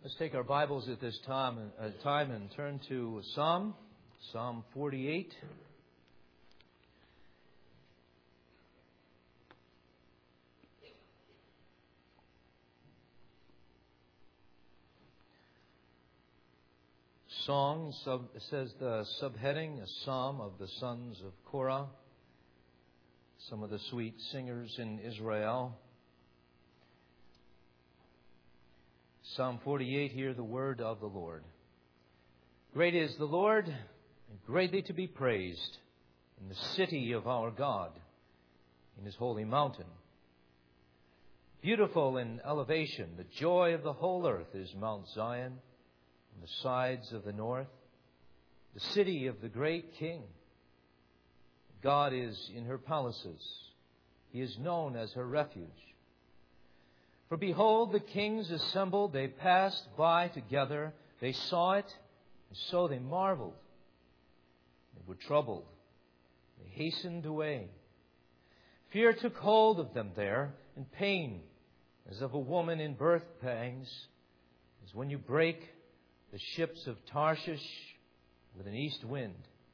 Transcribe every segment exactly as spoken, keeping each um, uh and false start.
Let's take our Bibles at this time, uh, time and turn to Psalm, Psalm forty-eight. Song, sub, says the subheading, a psalm of the sons of Korah, some of the sweet singers in Israel. Psalm forty-eight, hear the word of the Lord. Great is the Lord, and greatly to be praised in the city of our God, in His holy mountain. Beautiful in elevation, the joy of the whole earth is Mount Zion, on the sides of the north, the city of the great King. God is in her palaces. He is known as her refuge. For behold, the kings assembled, they passed by together, they saw it, and so they marveled. They were troubled. They hastened away. Fear took hold of them there, and pain, as of a woman in birth pangs, as when you break the ships of Tarshish with an east wind.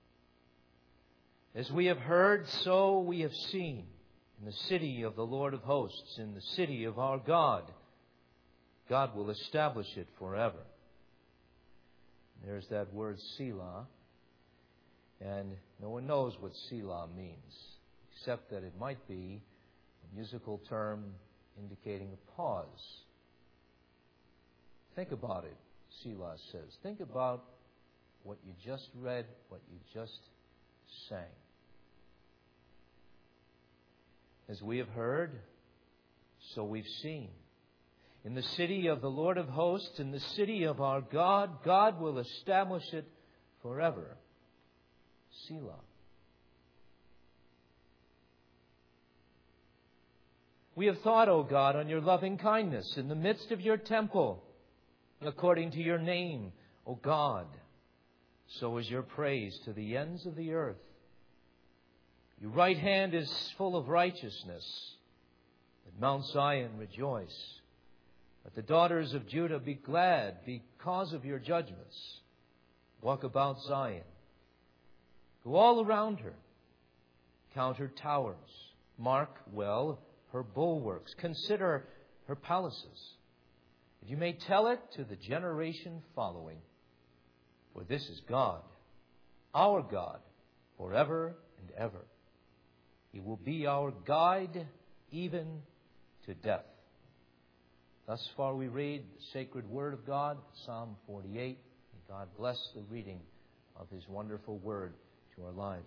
As we have heard, so we have seen. In the city of the Lord of hosts, in the city of our God, God will establish it forever. There's that word Selah, and no one knows what Selah means, except that it might be a musical term indicating a pause. Think about it, Selah says. Think about what you just read, what you just sang. As we have heard, so we've seen. In the city of the Lord of hosts, in the city of our God, God will establish it forever. Selah. We have thought, O God, on your loving kindness in the midst of your temple, according to your name, O God. So is your praise to the ends of the earth. Your right hand is full of righteousness. Let Mount Zion rejoice. Let the daughters of Judah be glad because of your judgments. Walk about Zion. Go all around her. Count her towers. Mark well her bulwarks. Consider her palaces, that you may tell it to the generation following. For this is God, our God, forever and ever. He will be our guide even to death. Thus far we read the sacred word of God, Psalm forty-eight. May God bless the reading of His wonderful word to our lives.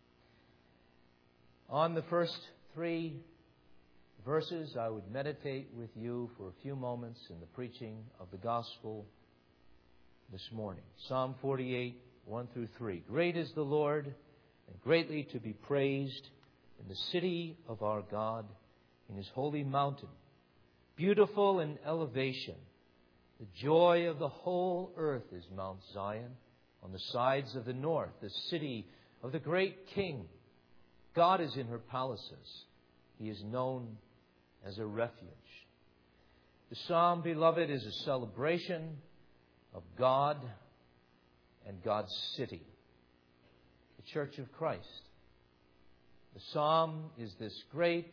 On the first three verses, I would meditate with you for a few moments in the preaching of the gospel this morning. Psalm forty-eight, one through three. Great is the Lord, and greatly to be praised in the city of our God, in His holy mountain. Beautiful in elevation. The joy of the whole earth is Mount Zion, on the sides of the north, the city of the great King. God is in her palaces. He is known as a refuge. The psalm, beloved, is a celebration of God and God's city, the Church of Christ. The psalm is this great,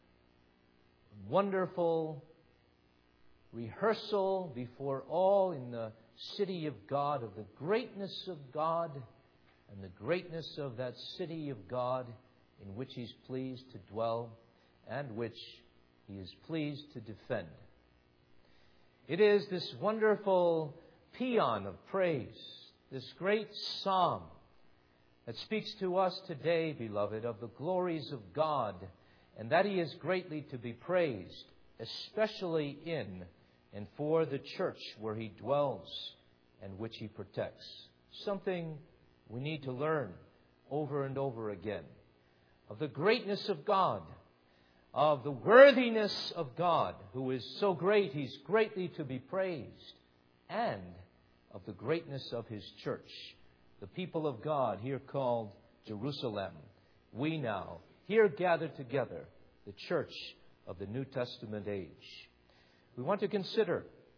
wonderful rehearsal before all in the city of God of the greatness of God and the greatness of that city of God in which He's pleased to dwell and which He is pleased to defend. It is this wonderful paean of praise, this great psalm that speaks to us today, beloved, of the glories of God, and that He is greatly to be praised, especially in and for the church where He dwells and which He protects. Something we need to learn over and over again. Of the greatness of God, of the worthiness of God, who is so great He's greatly to be praised, and of the greatness of His church, the people of God here called Jerusalem. We now, here gathered together, the church of the New Testament age. We want to consider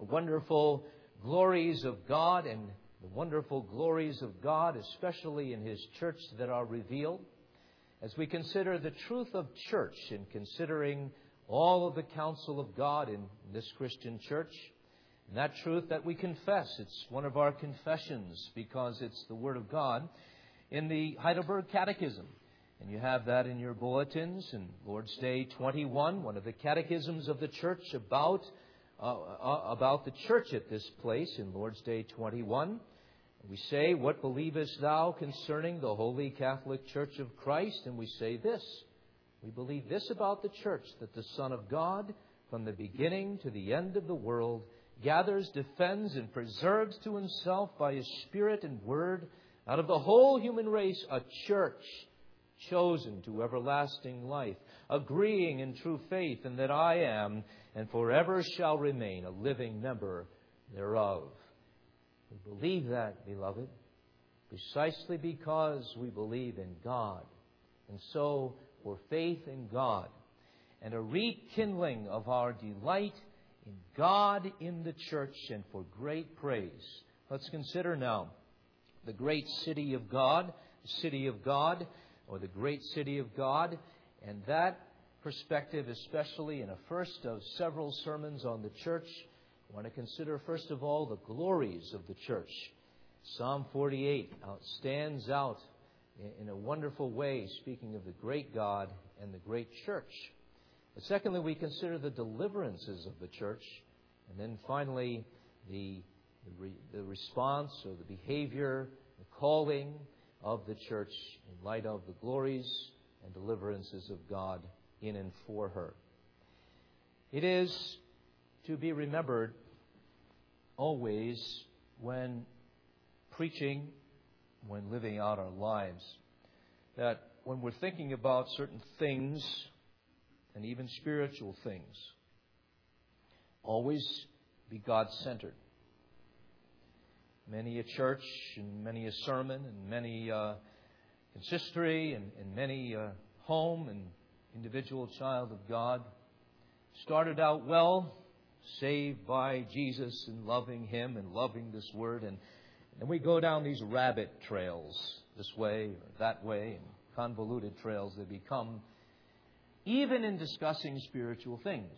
the wonderful glories of God and the wonderful glories of God, especially in His church, that are revealed. As we consider the truth of church and considering all of the counsel of God in this Christian church, and that truth that we confess, it's one of our confessions because it's the Word of God, in the Heidelberg Catechism. And you have that in your bulletins in Lord's Day twenty-one, one of the catechisms of the church about, uh, uh, about the church at this place in Lord's Day twenty-one. We say, "What believest thou concerning the Holy Catholic Church of Christ?" And we say this: we believe this about the church, that the Son of God, from the beginning to the end of the world, gathers, defends, and preserves to Himself by His Spirit and Word, out of the whole human race, a church chosen to everlasting life, agreeing in true faith, and that I am, and forever shall remain, a living member thereof. We believe that, beloved, precisely because we believe in God. And so, for faith in God and a rekindling of our delight in God in the church and for great praise, let's consider now the great city of God, the city of God, or the great city of God, and that perspective, especially in a first of several sermons on the church. I want to consider, first of all, the glories of the church. Psalm forty-eight stands out in a wonderful way, speaking of the great God and the great church. But secondly, we consider the deliverances of the church. And then finally, the, the, re, the response or the behavior, the calling of the church in light of the glories and deliverances of God in and for her. It is to be remembered always when preaching, when living out our lives, that when we're thinking about certain things, and even spiritual things, always be God-centered. Many a church and many a sermon and many uh, consistory and, and many a home and individual child of God started out well, saved by Jesus and loving Him and loving this Word. And, and we go down these rabbit trails, this way or that way, and convoluted trails they become, even in discussing spiritual things.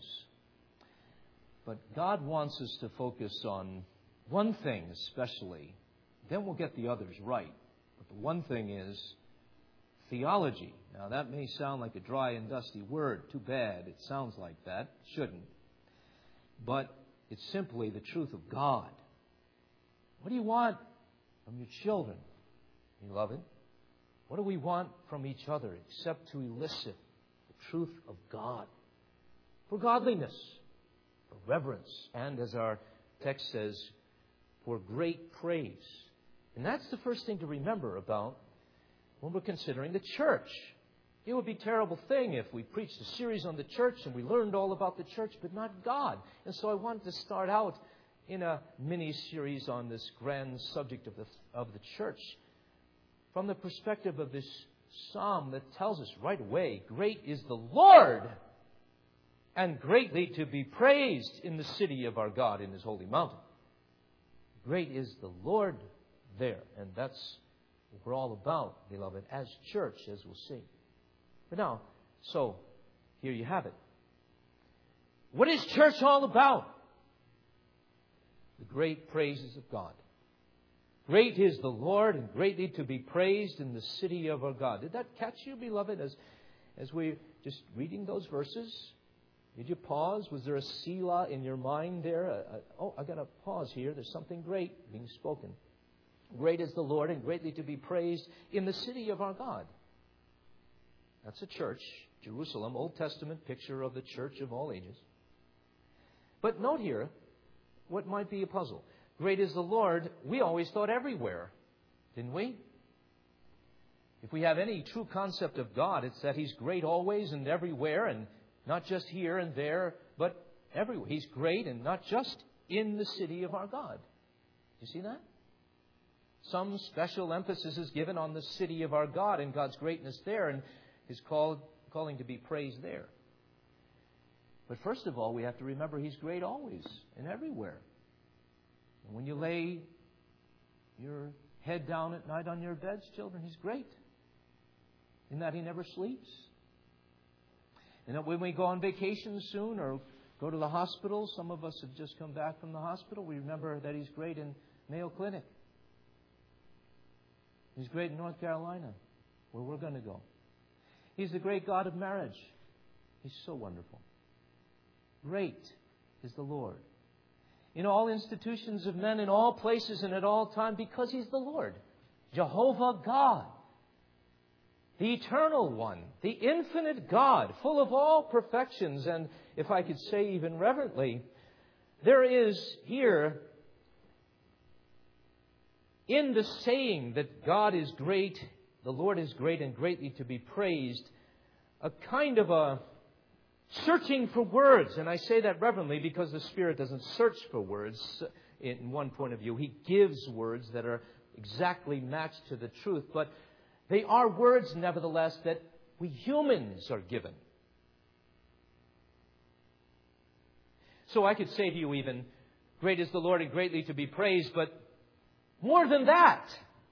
But God wants us to focus on one thing especially. Then we'll get the others right. But the one thing is theology. Now that may sound like a dry and dusty word. Too bad it sounds like that. Shouldn't. But it's simply the truth of God. What do you want from your children, beloved? What do we want from each other except to elicit the truth of God? For godliness, for reverence, and as our text says, for great praise. And that's the first thing to remember about when we're considering the church. It would be a terrible thing if we preached a series on the church and we learned all about the church, but not God. And so I wanted to start out in a mini-series on this grand subject of the, of the church from the perspective of this psalm that tells us right away, great is the Lord, and greatly to be praised in the city of our God in His holy mountain. Great is the Lord there. And that's what we're all about, beloved, as church, as we'll see. But now, so, here you have it. What is church all about? The great praises of God. Great is the Lord, and greatly to be praised in the city of our God. Did that catch you, beloved, as, as we're just reading those verses? Did you pause? Was there a Selah in your mind there? A, a, oh, I've got to pause here. There's something great being spoken. Great is the Lord, and greatly to be praised in the city of our God. That's a church, Jerusalem, Old Testament picture of the church of all ages. But note here what might be a puzzle. Great is the Lord, we always thought everywhere, didn't we? If we have any true concept of God, it's that He's great always and everywhere, and not just here and there, but everywhere. He's great, and not just in the city of our God. You see that? Some special emphasis is given on the city of our God and God's greatness there, and His called, calling to be praised there. But first of all, we have to remember He's great always and everywhere. And when you lay your head down at night on your beds, children, He's great. In that He never sleeps. And that when we go on vacation soon or go to the hospital, some of us have just come back from the hospital, we remember that He's great in Mayo Clinic. He's great in North Carolina, where we're going to go. He's the great God of marriage. He's so wonderful. Great is the Lord. In all institutions of men, in all places and at all time, because He's the Lord. Jehovah God. The eternal one. The infinite God, full of all perfections. And if I could say even reverently, there is here, in the saying that God is great, the Lord is great and greatly to be praised, a kind of a searching for words. And I say that reverently because the Spirit doesn't search for words in one point of view. He gives words that are exactly matched to the truth. But they are words, nevertheless, that we humans are given. So I could say to you even, great is the Lord and greatly to be praised, but more than that.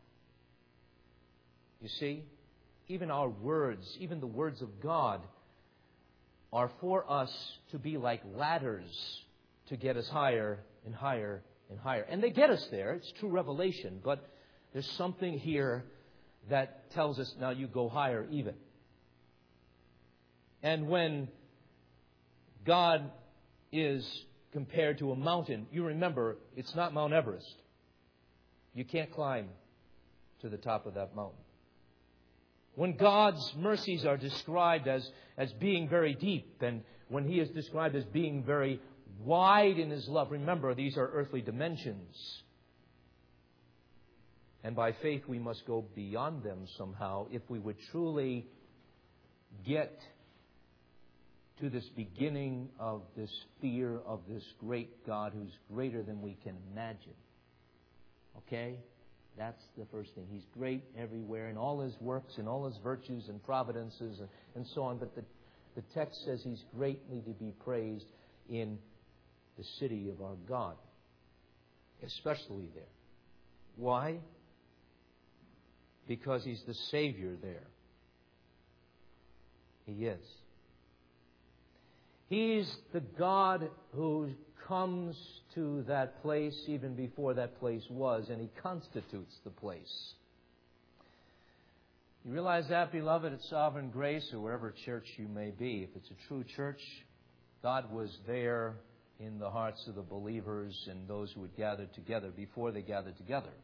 You see, even our words, even the words of God, are for us to be like ladders to get us higher and higher and higher. And they get us there. It's true revelation. But there's something here that tells us, now you go higher even. And when God is compared to a mountain, you remember, it's not Mount Everest. You can't climb to the top of that mountain. When God's mercies are described as, as being very deep, and when He is described as being very wide in His love, remember, these are earthly dimensions. And by faith we must go beyond them somehow if we would truly get to this beginning of this fear of this great God who's greater than we can imagine. Okay? That's the first thing. He's great everywhere in all His works, in all His virtues and providences and, and so on. But the, the text says He's greatly to be praised in the city of our God. Especially there. Why? Because He's the Savior there. He is. He's the God who comes to that place even before that place was, and He constitutes the place. You realize that, beloved, at Sovereign Grace or wherever church you may be, if it's a true church, God was there in the hearts of the believers and those who had gathered together before they gathered together.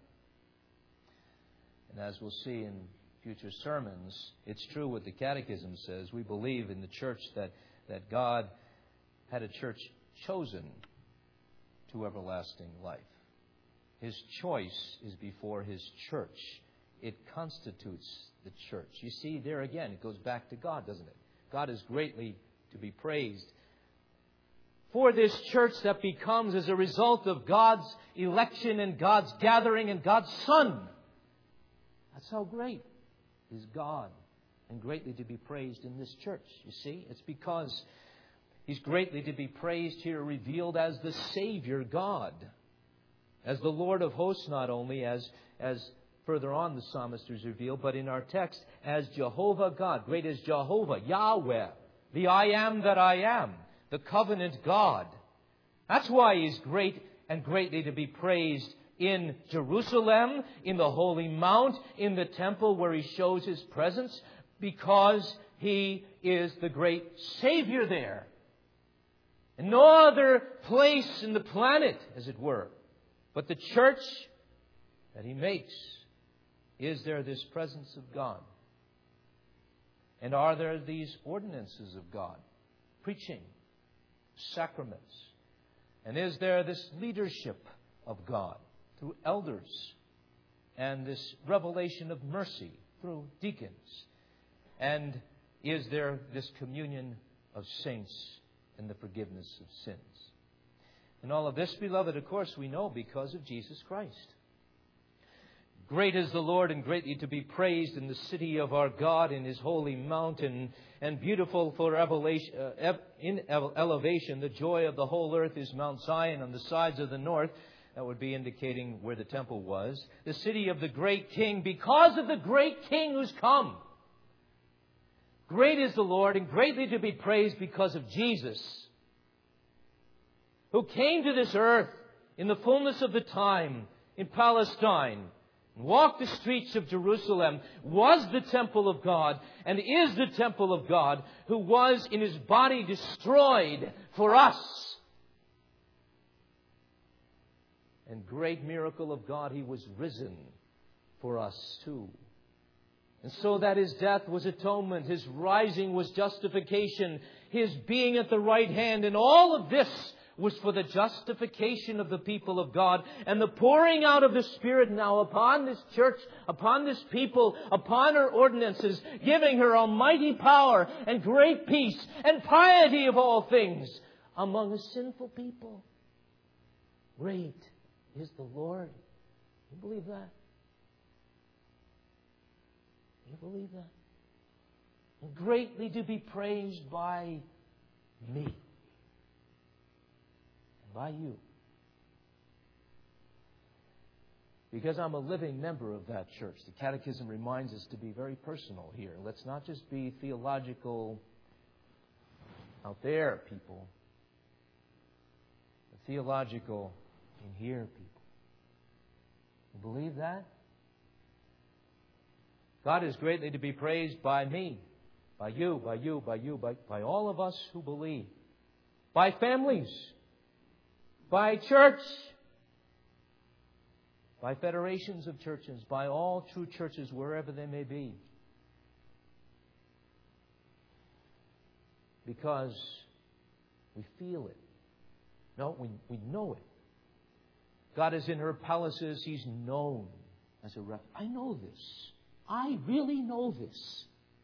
And as we'll see in future sermons, it's true what the Catechism says. We believe in the church that, that God had a church chosen to everlasting life. His choice is before His church. It constitutes the church. You see, there again, it goes back to God, doesn't it? God is greatly to be praised for this church that becomes as a result of God's election and God's gathering and God's Son. That's how great is God and greatly to be praised in this church. You see, it's because He's greatly to be praised here, revealed as the Savior God, as the Lord of hosts, not only as, as further on the psalmist is revealed, but in our text as Jehovah God. Great is Jehovah, Yahweh, the I am that I am, the covenant God. That's why He's great and greatly to be praised in Jerusalem, in the Holy Mount, in the temple where He shows His presence, because He is the great Savior there. And no other place in the planet, as it were, but the church that He makes, is there this presence of God. And are there these ordinances of God? Preaching, sacraments. And is there this leadership of God through elders? And this revelation of mercy through deacons? And is there this communion of saints and the forgiveness of sins? And all of this, beloved, of course, we know because of Jesus Christ. Great is the Lord and greatly to be praised in the city of our God, in His holy mountain, and beautiful for elevation, uh, in elevation. The joy of the whole earth is Mount Zion on the sides of the north. That would be indicating where the temple was. The city of the great king, because of the great king who's come. Great is the Lord, and greatly to be praised because of Jesus, who came to this earth in the fullness of the time in Palestine, walked the streets of Jerusalem, was the temple of God, and is the temple of God, who was in His body destroyed for us. And great miracle of God, He was risen for us too. And so that His death was atonement, His rising was justification, His being at the right hand, and all of this was for the justification of the people of God and the pouring out of the Spirit now upon this church, upon this people, upon her ordinances, giving her almighty power and great peace and piety of all things among a sinful people. Great is the Lord. You believe that? You believe that? And greatly to be praised by me. And by you. Because I'm a living member of that church. The Catechism reminds us to be very personal here. Let's not just be theological out there, people. But theological in here, people. You believe that? God is greatly to be praised by me, by you, by you, by you, by, by all of us who believe, by families, by church, by federations of churches, by all true churches wherever they may be. Because we feel it. No, we, we know it. God is in her palaces. He's known as a refuge. I know this. I really know this.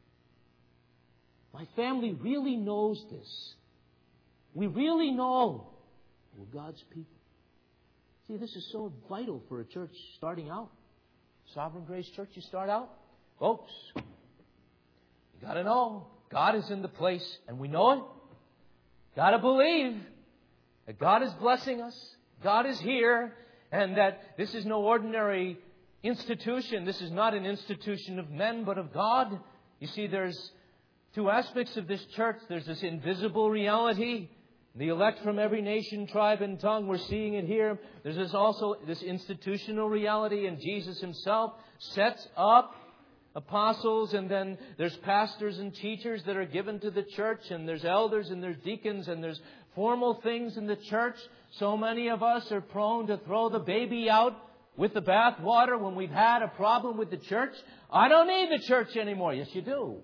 My family really knows this. We really know we're God's people. See, this is so vital for a church starting out. Sovereign Grace Church, you start out. Folks, you got to know God is in the place, and we know it. Got to believe that God is blessing us. God is here, and that this is no ordinary institution. This is not an institution of men, but of God. You see, there's two aspects of this church. There's this invisible reality, the elect from every nation, tribe, and tongue. We're seeing it here. There's this also this institutional reality, and Jesus Himself sets up apostles, and then there's pastors and teachers that are given to the church, and there's elders, and there's deacons, and there's formal things in the church. So many of us are prone to throw the baby out with the bath water when we've had a problem with the church. I don't need the church anymore. Yes, you do.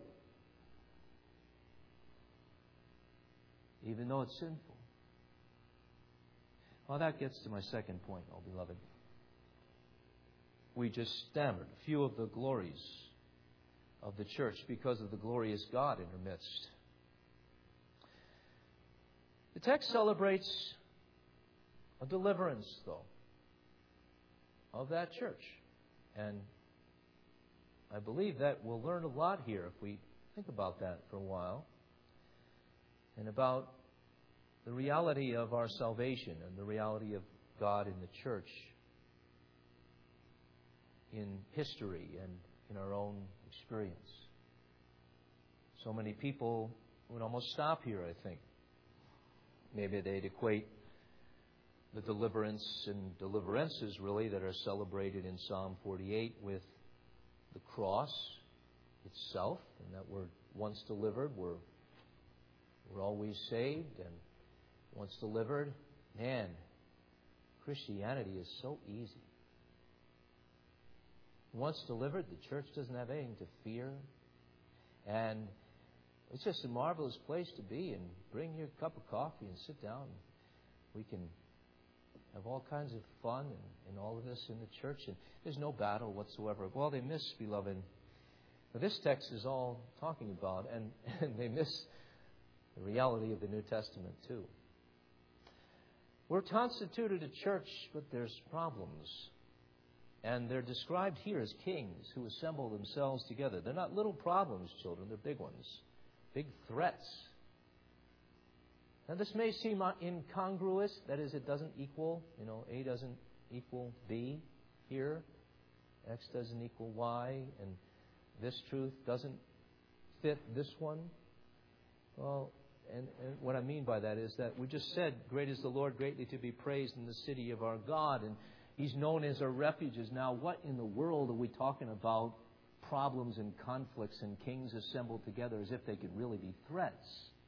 Even though it's sinful. Well, that gets to my second point, oh beloved. We just stammered a few of the glories of the church because of the glorious God in her midst. The text celebrates a deliverance, though, of that church. And I believe that we'll learn a lot here if we think about that for a while. And about the reality of our salvation and the reality of God in the church in history and in our own experience. So many people would almost stop here, I think. Maybe they'd equate the deliverance and deliverances, really, that are celebrated in Psalm forty-eight with the cross itself, and that we're once delivered, we're, we're always saved, and once delivered, man, Christianity is so easy. Once delivered, the church doesn't have anything to fear, and it's just a marvelous place to be, and bring your cup of coffee and sit down. We can have all kinds of fun and, and all of this in the church, and there's no battle whatsoever. Well, they miss, beloved, but this text is all talking about, and, and they miss the reality of the New Testament too. We're constituted a church, but there's problems. And they're described here as kings who assemble themselves together. They're not little problems, children. They're big ones. Big threats. Now, this may seem incongruous. That is, it doesn't equal. You know, A doesn't equal B here. X doesn't equal Y. And this truth doesn't fit this one. Well, and, and what I mean by that is that we just said, great is the Lord, greatly to be praised in the city of our God. And He's known as our refuges. Now, what in the world are we talking about? Problems and conflicts and kings assembled together as if they could really be threats.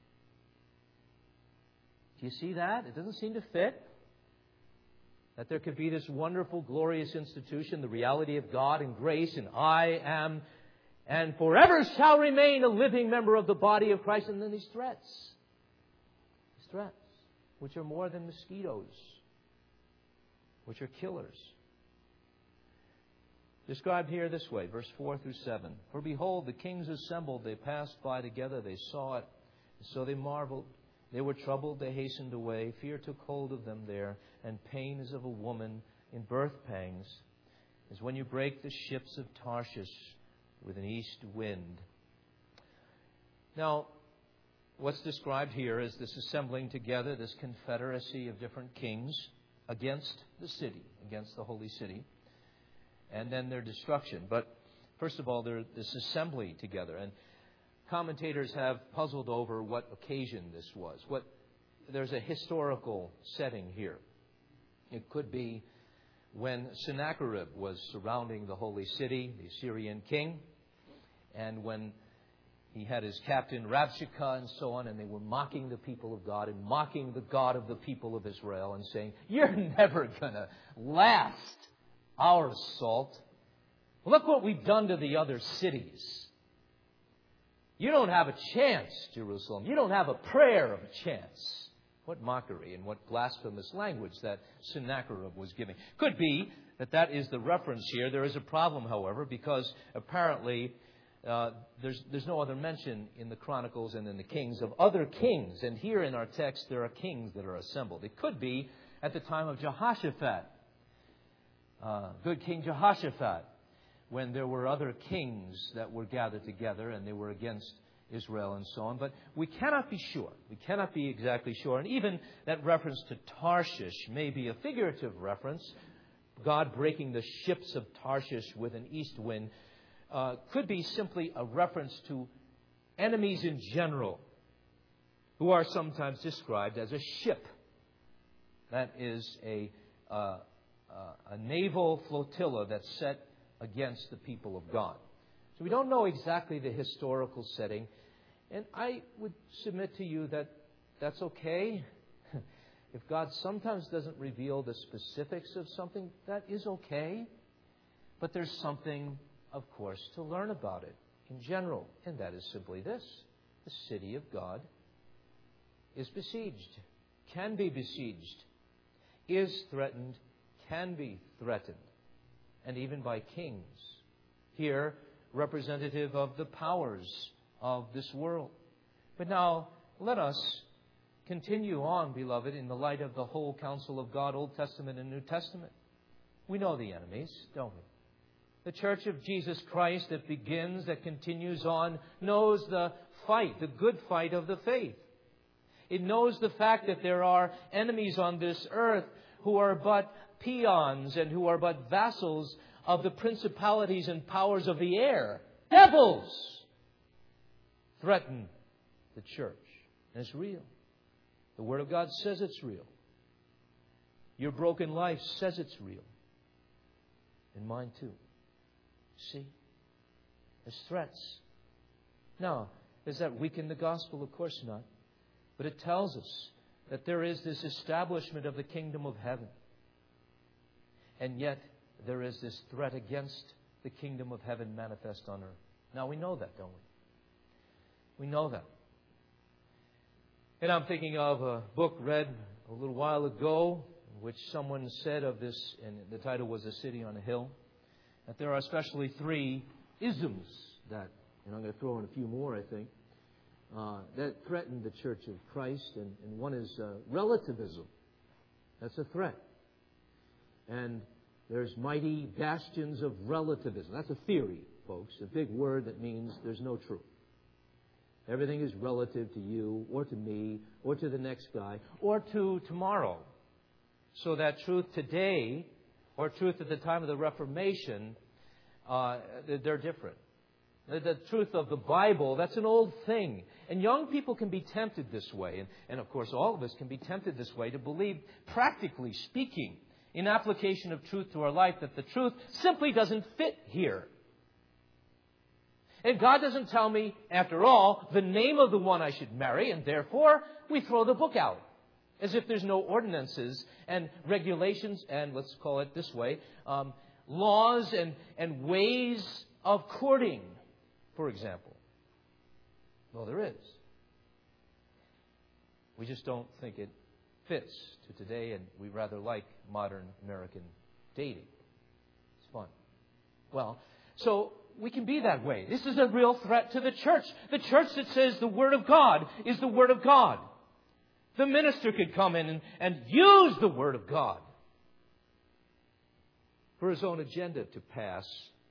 Do you see that? It doesn't seem to fit. That there could be this wonderful, glorious institution, the reality of God and grace, and I am and forever shall remain a living member of the body of Christ. And then these threats. These threats, which are more than mosquitoes, which are killers. Described here this way, verse four through seven. For behold, the kings assembled, they passed by together, they saw it, and so they marveled. They were troubled, they hastened away. Fear took hold of them there, and pain as of a woman in birth pangs, as when you break the ships of Tarshish with an east wind. Now, what's described here is this assembling together, this confederacy of different kings against the city, against the holy city, and then their destruction. But first of all, there's this assembly together. And commentators have puzzled over what occasion this was. What there's a historical setting here. It could be when Sennacherib was surrounding the holy city, the Assyrian king, and when he had his captain Rabshakeh and so on, and they were mocking the people of God and mocking the God of the people of Israel and saying, "You're never going to last our assault. Look what we've done to the other cities. You don't have a chance, Jerusalem. You don't have a prayer of a chance." What mockery and what blasphemous language that Sennacherib was giving. Could be that that is the reference here. There is a problem, however, because apparently uh, there's, there's no other mention in the Chronicles and in the Kings of other kings. And here in our text, there are kings that are assembled. It could be at the time of Jehoshaphat, uh, good King Jehoshaphat, when there were other kings that were gathered together and they were against Israel and so on. But we cannot be sure. We cannot be exactly sure. And even that reference to Tarshish may be a figurative reference. God breaking the ships of Tarshish with an east wind uh, could be simply a reference to enemies in general, who are sometimes described as a ship. That is a, uh, uh, a naval flotilla that's set against the people of God. So we don't know exactly the historical setting. And I would submit to you that that's okay. If God sometimes doesn't reveal the specifics of something, that is okay. But there's something, of course, to learn about it in general. And that is simply this. The city of God is besieged, can be besieged, is threatened, can be threatened, and even by kings. Here, representative of the powers of this world. But now, let us continue on, beloved, in the light of the whole counsel of God, Old Testament and New Testament. We know the enemies, don't we? The Church of Jesus Christ that begins, that continues on, knows the fight, the good fight of the faith. It knows the fact that there are enemies on this earth who are but peons and who are but vassals of the principalities and powers of the air. Devils threaten the church. And it's real. The Word of God says it's real. Your broken life says it's real. And mine too. See? There's threats. Now, does that weaken the gospel? Of course not. But it tells us that there is this establishment of the kingdom of heaven. And yet, there is this threat against the kingdom of heaven manifest on earth. Now, we know that, don't we? We know that. And I'm thinking of a book read a little while ago, in which someone said of this, and the title was A City on a Hill, that there are especially three isms that, and I'm going to throw in a few more, I think, uh, that threaten the Church of Christ. And, and one is uh, relativism. That's a threat. And there's mighty bastions of relativism. That's a theory, folks. A big word that means there's no truth. Everything is relative to you or to me or to the next guy or to tomorrow. So that truth today or truth at the time of the Reformation, uh, they're different. The, the truth of the Bible, that's an old thing. And young people can be tempted this way. And, and of course, all of us can be tempted this way to believe, practically speaking, in application of truth to our life, that the truth simply doesn't fit here. And God doesn't tell me, after all, the name of the one I should marry, and therefore we throw the book out. As if there's no ordinances and regulations and, let's call it this way, um, laws and, and ways of courting, for example. Well, there is. We just don't think it fits to today, and we rather like modern American dating. It's fun. Well, so we can be that way. This is a real threat to the church. The church that says the Word of God is the Word of God. The minister could come in and, and use the Word of God for his own agenda to pass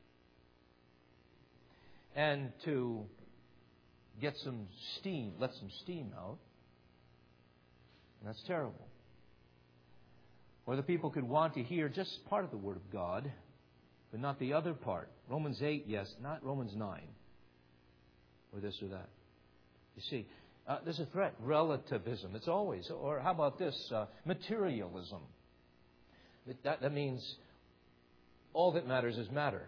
and to get some steam, let some steam out. And that's terrible. Or the people could want to hear just part of the Word of God, but not the other part. Romans eight, yes, not Romans nine. Or this or that. You see, uh, there's a threat. Relativism. It's always. Or how about this? Uh, materialism. That, that means all that matters is matter.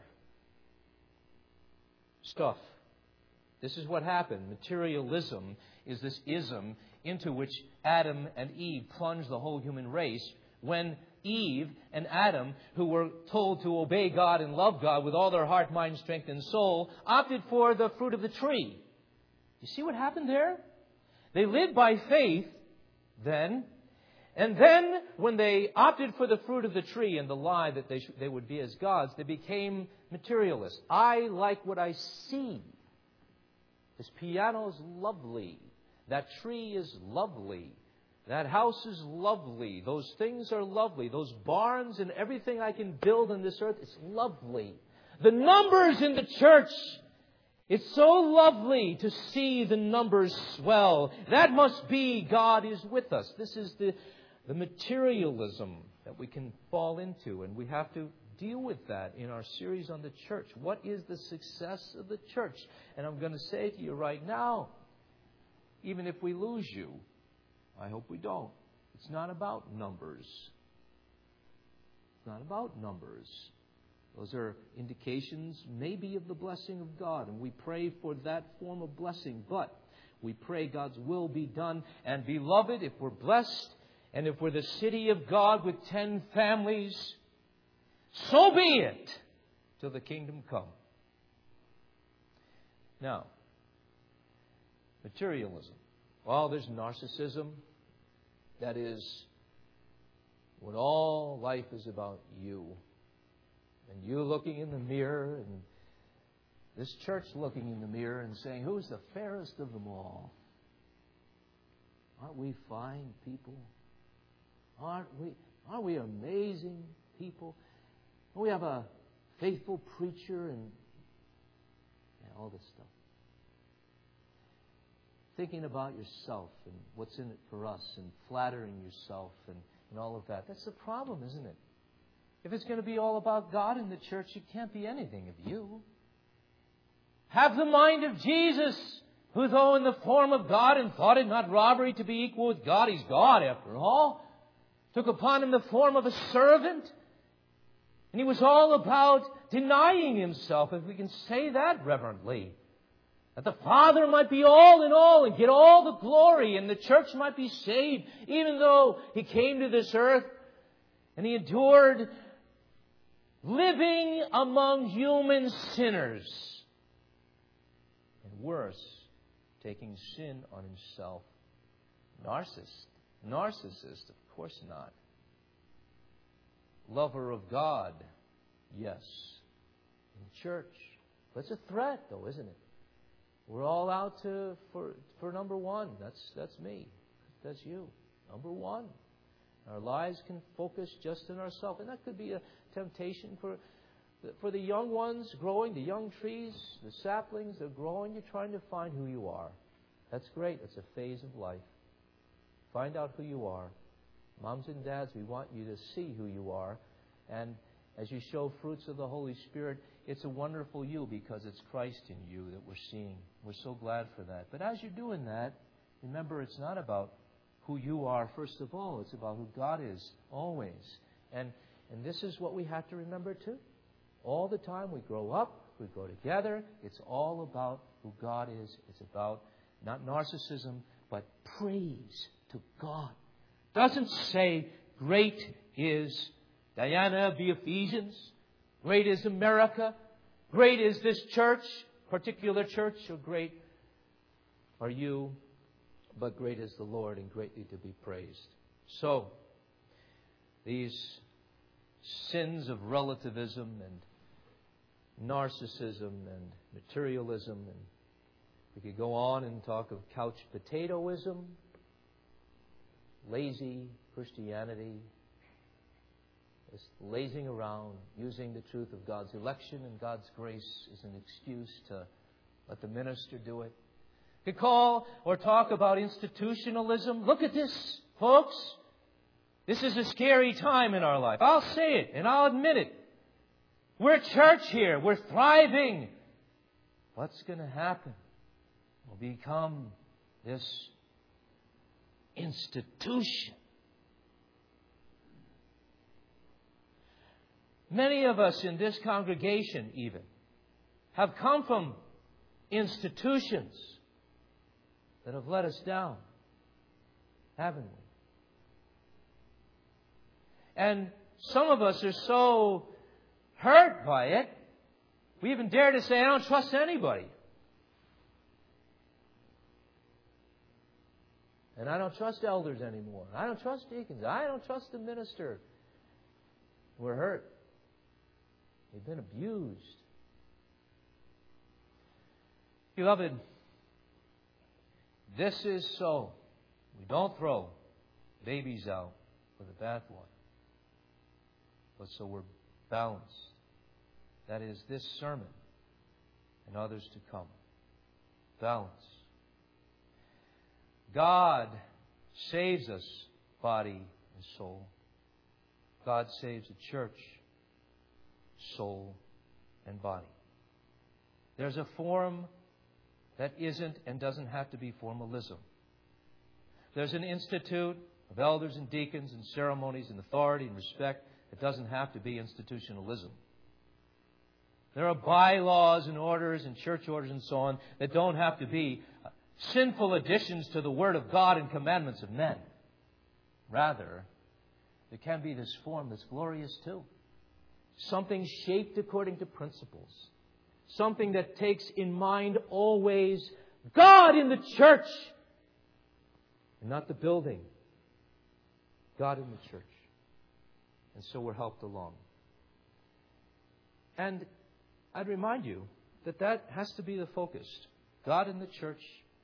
Stuff. This is what happened. Materialism is this ism into which Adam and Eve plunged the whole human race when Eve and Adam, who were told to obey God and love God with all their heart, mind, strength, and soul, opted for the fruit of the tree. You see what happened there? They lived by faith then, and then when they opted for the fruit of the tree and the lie that they, sh- they would be as gods, they became materialists. I like what I see. This piano is lovely. That tree is lovely. That house is lovely. Those things are lovely. Those barns and everything I can build on this earth is lovely. The numbers in the church, it's so lovely to see the numbers swell. That must be God is with us. This is the, the materialism that we can fall into, and we have to deal with that in our series on the church. What is the success of the church? And I'm going to say to you right now, even if we lose you, I hope we don't. It's not about numbers. It's not about numbers. Those are indications maybe of the blessing of God, and we pray for that form of blessing. But we pray God's will be done. And beloved, if we're blessed, and if we're the city of God with ten families, so be it till the kingdom come. Now, materialism. Well, there's narcissism. That is when all life is about you. And you looking in the mirror, and this church looking in the mirror and saying, who's the fairest of them all? Aren't we fine people? Aren't we, aren't we amazing people? We have a faithful preacher and yeah, all this stuff. Thinking about yourself and what's in it for us and flattering yourself and, and all of that. That's the problem, isn't it? If it's going to be all about God in the church, it can't be anything of you. Have the mind of Jesus, who though in the form of God and thought it not robbery to be equal with God, He's God after all, took upon Him the form of a servant. And He was all about denying Himself, if we can say that reverently. That the Father might be all in all and get all the glory, and the church might be saved, even though He came to this earth and He endured living among human sinners. And worse, taking sin on Himself. Narcissist. Narcissist, of course not. Lover of God, yes. In church. But it's a threat, though, isn't it? We're all out to for for number one. That's that's me. That's you. Number one. Our lives can focus just on ourselves, and that could be a temptation for for the young ones growing, the young trees, the saplings. They're growing. You're trying to find who you are. That's great. It's a phase of life. Find out who you are. Moms and dads, we want you to see who you are. And as you show fruits of the Holy Spirit, it's a wonderful you because it's Christ in you that we're seeing. We're so glad for that. But as you're doing that, remember it's not about who you are first of all. It's about who God is always. And and this is what we have to remember too. All the time we grow up, we grow together. It's all about who God is. It's about not narcissism, but praise to God. Doesn't say great is Diana of the Ephesians. Great is America. Great is this church, particular church, or great are you, but great is the Lord and greatly to be praised. So, these sins of relativism and narcissism and materialism, and we could go on and talk of couch potatoism, lazy Christianity, just lazing around, using the truth of God's election and God's grace as an excuse to let the minister do it. We could call or talk about institutionalism. Look at this, folks. This is a scary time in our life. I'll say it and I'll admit it. We're church here. We're thriving. What's going to happen? We'll become this institution. Many of us in this congregation even have come from institutions that have let us down, haven't we? And some of us are so hurt by it, we even dare to say, I don't trust anybody. And I don't trust elders anymore. I don't trust deacons. I don't trust the minister. We're hurt. We've been abused. Beloved, this is so. We don't throw babies out with the bathwater, but so we're balanced. That is this sermon and others to come. Balance. God saves us, body and soul. God saves the church, soul and body. There's a form that isn't and doesn't have to be formalism. There's an institute of elders and deacons and ceremonies and authority and respect. It doesn't have to be institutionalism. There are bylaws and orders and church orders and so on that don't have to be sinful additions to the Word of God and commandments of men. Rather, there can be this form that's glorious too. Something shaped according to principles. Something that takes in mind always God in the church and not the building. God in the church. And so we're helped along. And I'd remind you that that has to be the focus. God in the church.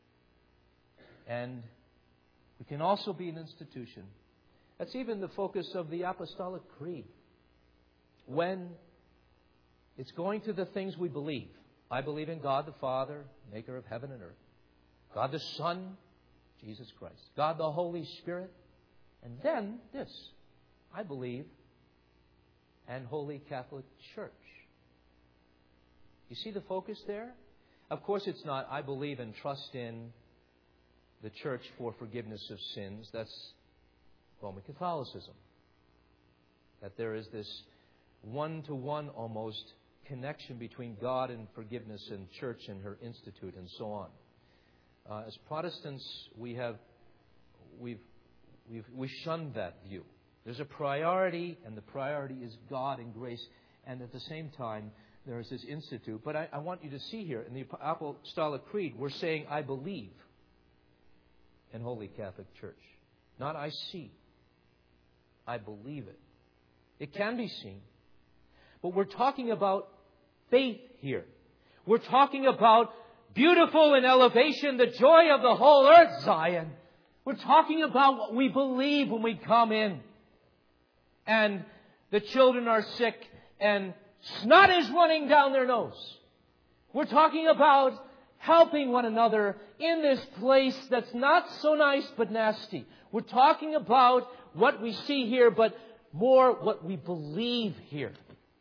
And we can also be an institution. That's even the focus of the Apostolic Creed. When it's going to the things we believe. I believe in God the Father, maker of heaven and earth. God the Son, Jesus Christ. God the Holy Spirit. And then this. I believe and Holy Catholic Church. You see the focus there? Of course it's not I believe and trust in the church for forgiveness of sins. That's Roman Catholicism. That there is this one-to-one almost connection between God and forgiveness and church and her institute and so on. Uh, as Protestants, we have we've we've we shunned that view. There's a priority, and the priority is God and grace, and at the same time there is this institute. But I, I want you to see here in the Apostolic Creed, we're saying I believe in Holy Catholic Church, not I see. I believe it. It can be seen. But we're talking about faith here. We're talking about beautiful in elevation, the joy of the whole earth, Zion. We're talking about what we believe when we come in. And the children are sick and snot is running down their nose. We're talking about helping one another in this place that's not so nice but nasty. We're talking about what we see here, but more what we believe here.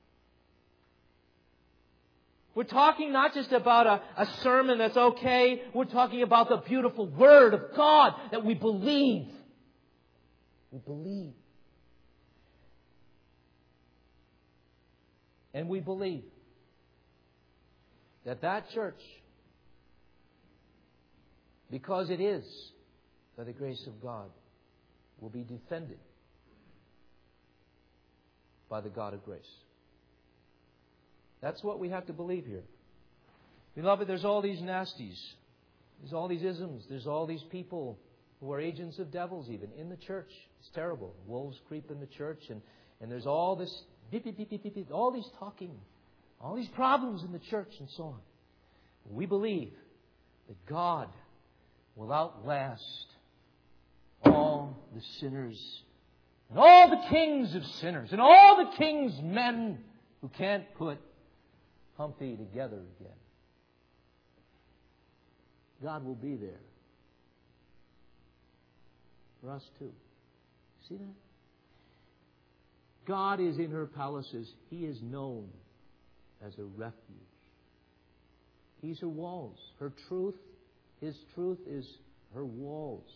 We're talking not just about a, a sermon that's okay. We're talking about the beautiful Word of God that we believe. We believe. And we believe that that church, because it is by the grace of God, will be defended by the God of grace. That's what we have to believe here. Beloved, there's all these nasties. There's all these isms. There's all these people who are agents of devils even in the church. It's terrible. Wolves creep in the church, and, and there's all this, beep, beep, beep, beep, beep, beep, all these talking, all these problems in the church and so on. We believe that God will outlast all the sinners and all the kings of sinners and all the king's men who can't put Humpty together again. God will be there for us too. See that? God is in her palaces. He is known as a refuge. He's her walls. Her truth, His truth is her walls.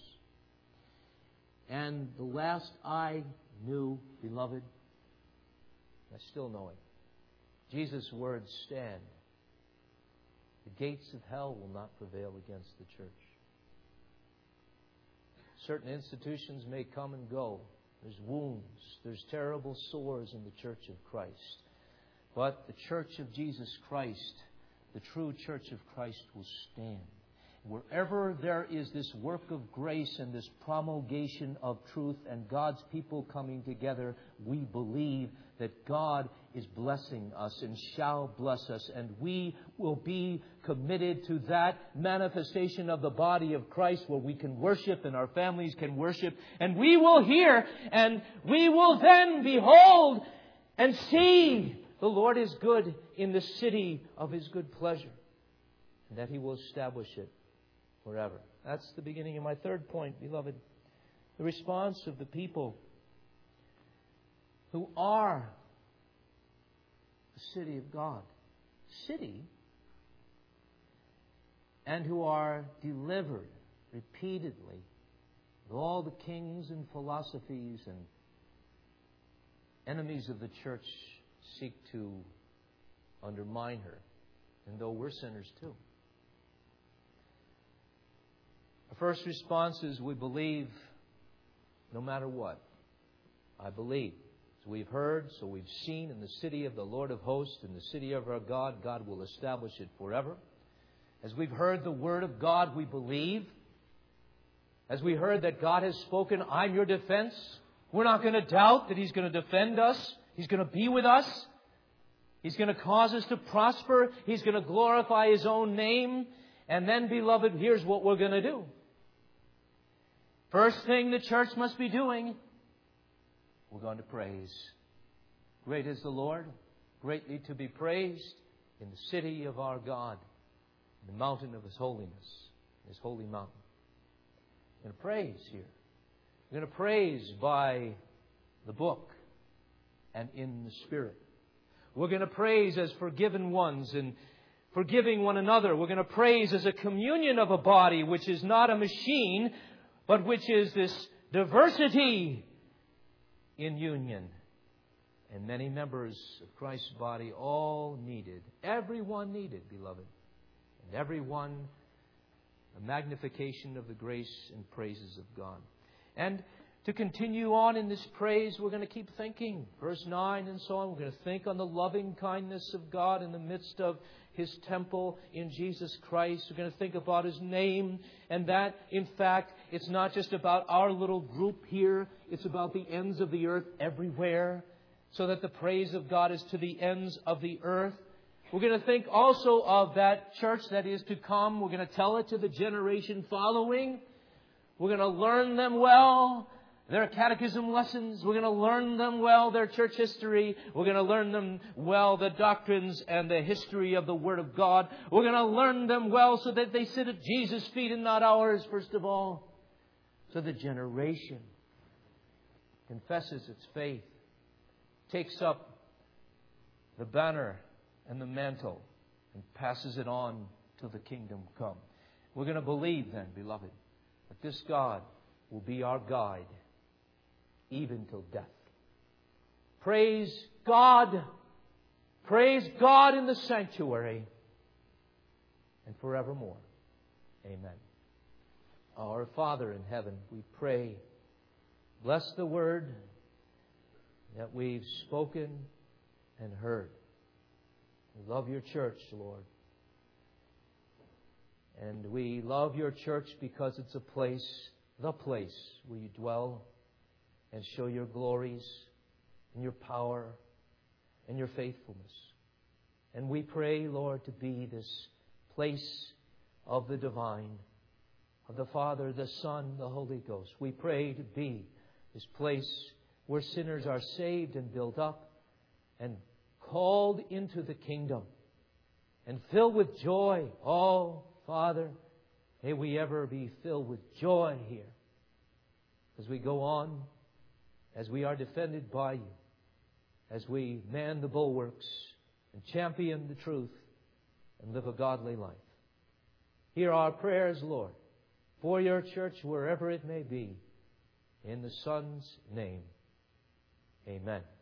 And the last I knew, beloved, I still know it. Jesus' words stand. The gates of hell will not prevail against the church. Certain institutions may come and go. There's wounds. There's terrible sores in the church of Christ. But the church of Jesus Christ, the true church of Christ, will stand. Wherever there is this work of grace and this promulgation of truth and God's people coming together, we believe that God is blessing us and shall bless us. And we will be committed to that manifestation of the body of Christ where we can worship and our families can worship. And we will hear and we will then behold and see the Lord is good in the city of His good pleasure, and that He will establish it forever. That's the beginning of my third point, beloved. The response of the people who are the city of God. City. And who are delivered repeatedly with all the kings and philosophies and enemies of the church seek to undermine her. And though we're sinners too. Our first response is we believe no matter what. I believe. As we've heard, so we've seen in the city of the Lord of hosts, in the city of our God, God will establish it forever. As we've heard the Word of God, we believe. As we heard that God has spoken, I'm your defense. We're not going to doubt that He's going to defend us. He's going to be with us. He's going to cause us to prosper. He's going to glorify His own name. And then, beloved, here's what we're going to do. First thing the church must be doing, we're going to praise. Great is the Lord, greatly to be praised in the city of our God, in the mountain of His holiness, His holy mountain. We're going to praise here. We're going to praise by the book and in the Spirit. We're going to praise as forgiven ones and forgiving one another. We're going to praise as a communion of a body, which is not a machine, but which is this diversity in union. And many members of Christ's body, all needed. Everyone needed, beloved. And everyone a magnification of the grace and praises of God. And to continue on in this praise, we're going to keep thinking. Verse nine and so on, we're going to think on the loving kindness of God in the midst of His temple in Jesus Christ. We're going to think about His name. And that, in fact, it's not just about our little group here. It's about the ends of the earth everywhere. So that the praise of God is to the ends of the earth. We're going to think also of that church that is to come. We're going to tell it to the generation following. We're going to learn them well. Their catechism lessons, we're going to learn them well, their church history. We're going to learn them well, the doctrines and the history of the Word of God. We're going to learn them well so that they sit at Jesus' feet and not ours, first of all. So the generation confesses its faith takes up the banner and the mantle and passes it on till the kingdom come. We're going to believe then, beloved, that this God will be our guide even till death. Praise God. Praise God in the sanctuary and forevermore. Amen. Our Father in heaven, we pray, bless the word that we've spoken and heard. We love your church, Lord. And we love your church because it's a place, the place where you dwell and show your glories and your power and your faithfulness. And we pray, Lord, to be this place of the divine, of the Father, the Son, the Holy Ghost. We pray to be this place where sinners are saved and built up and called into the kingdom and filled with joy. Oh, Father, may we ever be filled with joy here as we go on, as we are defended by you, as we man the bulwarks and champion the truth and live a godly life. Hear our prayers, Lord, for your church wherever it may be. In the Son's name, amen.